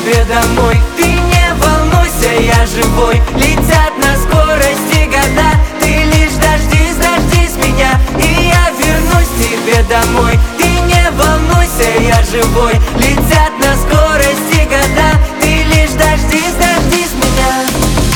тебе домой. Ты не волнуйся, я живой. Летят на скорости года. Ты лишь дождись меня, и я вернусь к тебе домой. Ты не волнуйся, я живой. Летят на скорости года. Ты лишь дождись меня.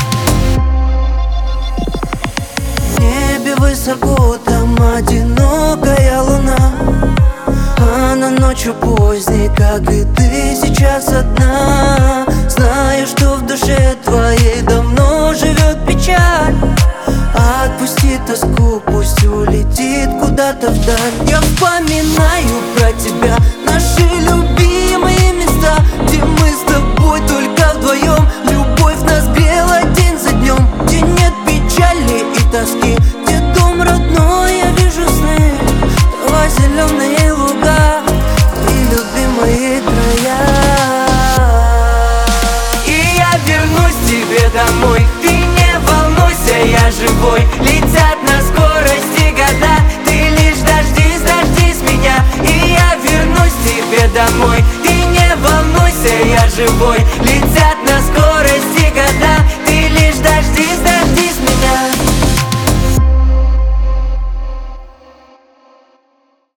В небе высоко, там одинокая луна. Она ночью поздней, как и ты сейчас одна. Знаю, что в душе твоей давно живет печаль. Отпусти тоску, пусть улетит куда-то вдаль. Я вспоминаю про тебя наши любимые места, где мы с тобой только вдвоем. Любовь нас грела день за днем, где нет печали и тоски, где дом родной, я вижу сны. Трава, зеленые луга и любимые края.